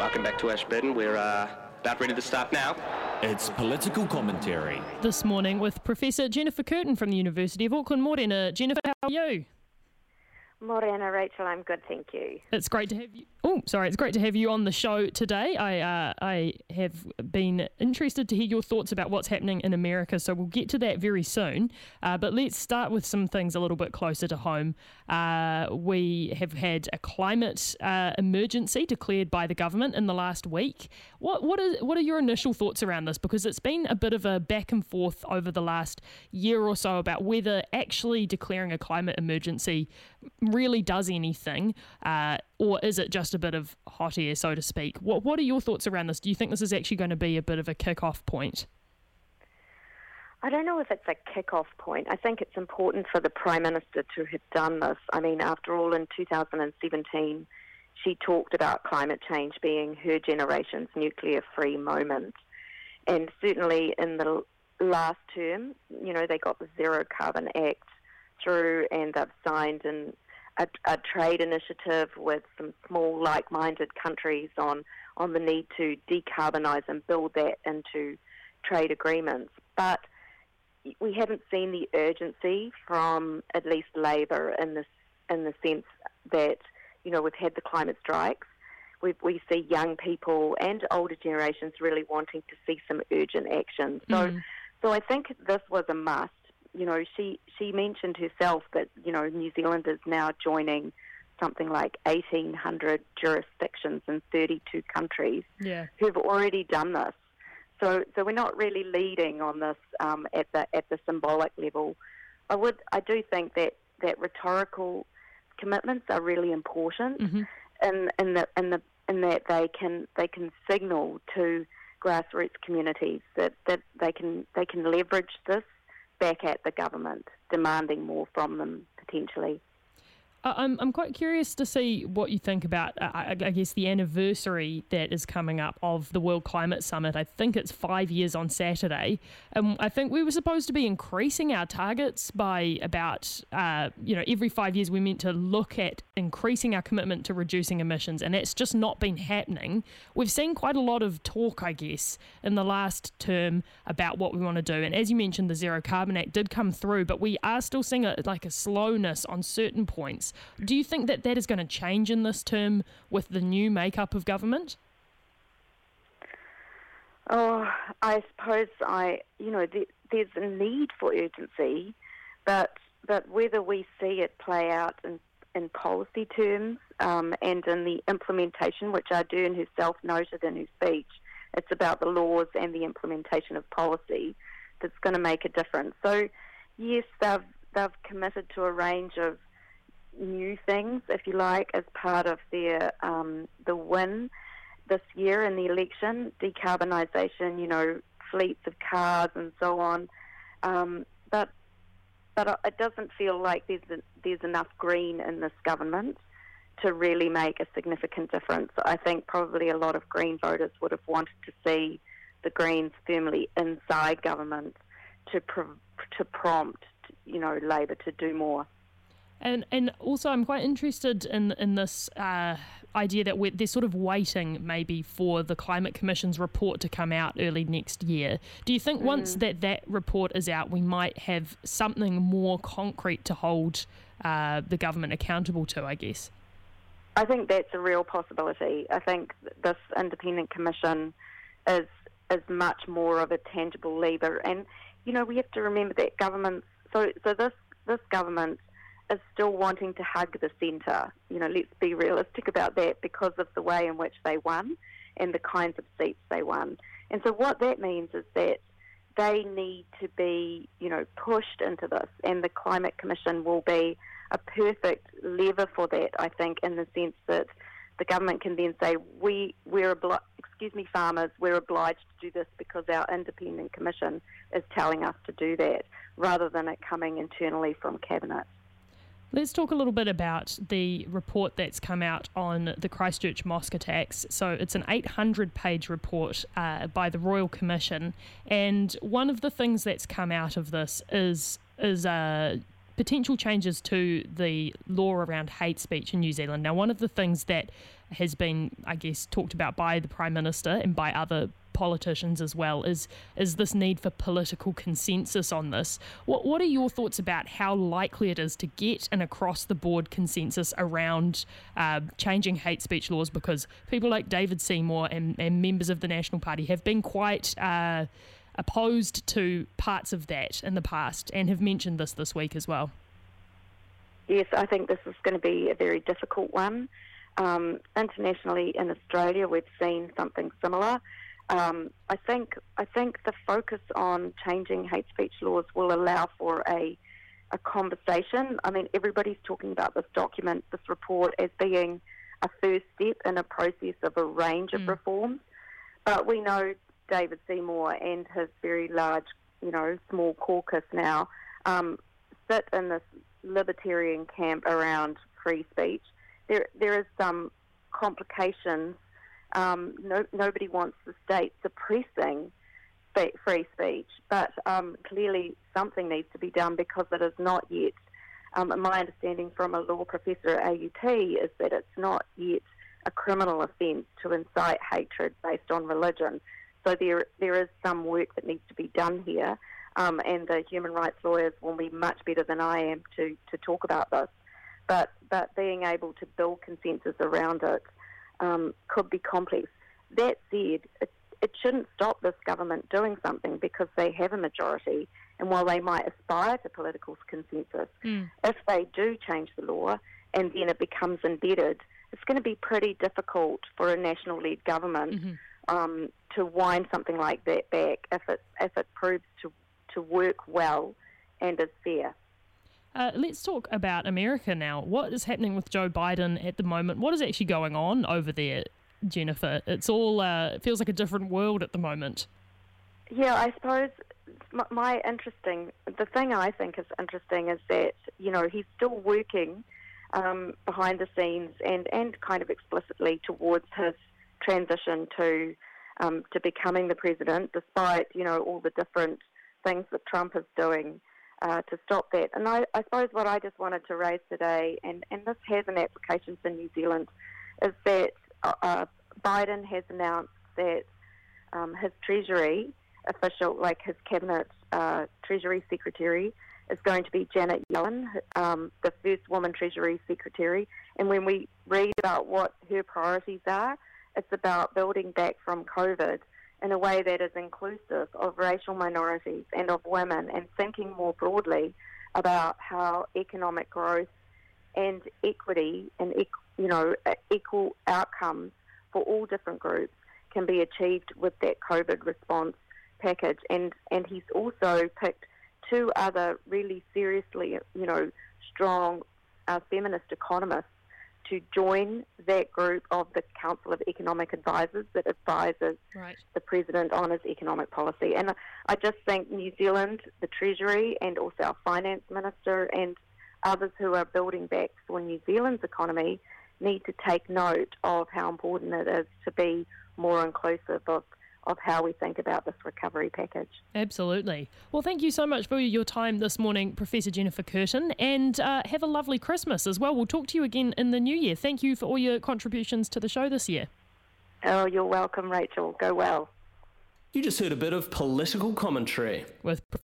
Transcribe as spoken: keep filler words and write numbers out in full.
Welcome back to Ashburton. We're uh, about ready to start now. It's Political Commentary. This morning with Professor Jennifer Curtin from the University of Auckland. Morena. Jennifer, how are you? Morena, Rachel, I'm good, thank you. It's great to have you. Oh, sorry, it's great to have you on the show today. I uh, I have been interested to hear your thoughts about what's happening in America, so we'll get to that very soon. Uh, but let's start with some things a little bit closer to home. Uh, we have had a climate uh, emergency declared by the government in the last week. What what are what are your initial thoughts around this? Because it's been a bit of a back and forth over the last year or so about whether actually declaring a climate emergency really does anything, uh, or is it just a bit of hot air, so to speak? What What are your thoughts around this? Do you think this is actually going to be a bit of a kick-off point? I don't know if it's a kick-off point. I think it's important for the Prime Minister to have done this. I mean, after all, in two thousand seventeen, she talked about climate change being her generation's nuclear-free moment. And certainly in the last term, you know, they got the Zero Carbon Act through and they've signed an A, a trade initiative with some small like-minded countries on, on the need to decarbonise and build that into trade agreements. But we haven't seen the urgency from at least Labor in this in the sense that, you know, we've had the climate strikes. We we see young people and older generations really wanting to see some urgent action. So, mm. so I think this was a must. You know, she, she mentioned herself that, you know, New Zealand is now joining something like eighteen hundred jurisdictions in thirty-two countries yeah. who've already done this. So so we're not really leading on this um, at the at the symbolic level. I would I do think that, that rhetorical commitments are really important mm-hmm. in in the in the in that they can they can signal to grassroots communities that, that they can they can leverage this back at the government, demanding more from them potentially. I'm I'm quite curious to see what you think about, uh, I, I guess, the anniversary that is coming up of the World Climate Summit. I think it's five years on Saturday. Um, I think we were supposed to be increasing our targets by about, uh, you know, every five years we're meant to look at increasing our commitment to reducing emissions, and that's just not been happening. We've seen quite a lot of talk, I guess, in the last term about what we want to do. And as you mentioned, the Zero Carbon Act did come through, but we are still seeing a, like a slowness on certain points. Do you think that that is going to change in this term with the new makeup of government? Oh, I suppose I, you know, th- there's a need for urgency, but but whether we see it play out in, in policy terms um, and in the implementation, which Ardern herself noted in her speech, it's about the laws and the implementation of policy that's going to make a difference. So, yes, they've they've committed to a range of new things, if you like, as part of their um, the win this year in the election, decarbonisation, you know, fleets of cars and so on. Um, but but it doesn't feel like there's a, there's enough green in this government to really make a significant difference. I think probably a lot of Green voters would have wanted to see the Greens firmly inside government to pro- to prompt, you know, Labor to do more. And and also I'm quite interested in in this uh, idea that we're, they're sort of waiting maybe for the Climate Commission's report to come out early next year. Do you think mm. once that that report is out, we might have something more concrete to hold uh, the government accountable to, I guess? I think that's a real possibility. I think this independent commission is is much more of a tangible lever. And, you know, we have to remember that governments, so, so this this government is still wanting to hug the centre. You know, let's be realistic about that because of the way in which they won and the kinds of seats they won. And so what that means is that they need to be, you know, pushed into this, and the Climate Commission will be a perfect lever for that, I think, in the sense that the government can then say, we, we're obli- excuse me, farmers, we're obliged to do this because our independent commission is telling us to do that, rather than it coming internally from Cabinet. Let's talk a little bit about the report that's come out on the Christchurch mosque attacks. So it's an eight hundred page report uh, by the Royal Commission, and one of the things that's come out of this is is uh, potential changes to the law around hate speech in New Zealand. Now, one of the things that has been, I guess, talked about by the Prime Minister and by other politicians as well is is this need for political consensus on this. What what are your thoughts about how likely it is to get an across-the-board consensus around uh, changing hate speech laws? Because people like David Seymour and, and members of the National Party have been quite uh, opposed to parts of that in the past and have mentioned this this week as well. Yes, I think this is going to be a very difficult one. Um, internationally in Australia, we've seen something similar. Um, I think I think the focus on changing hate speech laws will allow for a a conversation. I mean, everybody's talking about this document, this report, as being a first step in a process of a range of Mm. reforms. But we know David Seymour and his very large, you know, small caucus now um, sit in this libertarian camp around free speech. There, there is some complications. Um, no, nobody wants the state suppressing spe- free speech, but um, clearly something needs to be done because it is not yet. Um, my understanding from a law professor at A U T is that it's not yet a criminal offence to incite hatred based on religion. So there, there is some work that needs to be done here, um, and the human rights lawyers will be much better than I am to, to talk about this. But but being able to build consensus around it um, could be complex. That said, it, it shouldn't stop this government doing something because they have a majority, and while they might aspire to political consensus, Mm. if they do change the law and then it becomes embedded, it's going to be pretty difficult for a national-led government Mm-hmm. um, to wind something like that back if it if it proves to to work well and is fair. Uh, let's talk about America now. What is happening with Joe Biden at the moment? What is actually going on over there, Jennifer? It's all uh, it feels like a different world at the moment. Yeah, I suppose my, my interesting, the thing I think is interesting is that, you know, he's still working um, behind the scenes and, and kind of explicitly towards his transition to um, to becoming the president, despite, you know, all the different things that Trump is doing uh, to stop that. And I, I suppose what I just wanted to raise today, and, and this has an application for New Zealand, is that uh, Biden has announced that um, his Treasury official, like his cabinet uh, Treasury Secretary, is going to be Janet Yellen, um, the first woman Treasury Secretary. And when we read about what her priorities are, it's about building back from COVID in a way that is inclusive of racial minorities and of women, and thinking more broadly about how economic growth and equity and you know equal outcomes for all different groups can be achieved with that COVID response package. And and he's also picked two other really seriously, you know, strong uh, feminist economists to join that group of the Council of Economic Advisors that advises Right. the President on his economic policy. And I just think New Zealand, the Treasury, and also our Finance Minister and others who are building back for New Zealand's economy need to take note of how important it is to be more inclusive of of how we think about this recovery package. Absolutely. Well, thank you so much for your time this morning, Professor Jennifer Curtin, and uh, have a lovely Christmas as well. We'll talk to you again in the new year. Thank you for all your contributions to the show this year. Oh, you're welcome, Rachel. Go well. You just heard a bit of political commentary With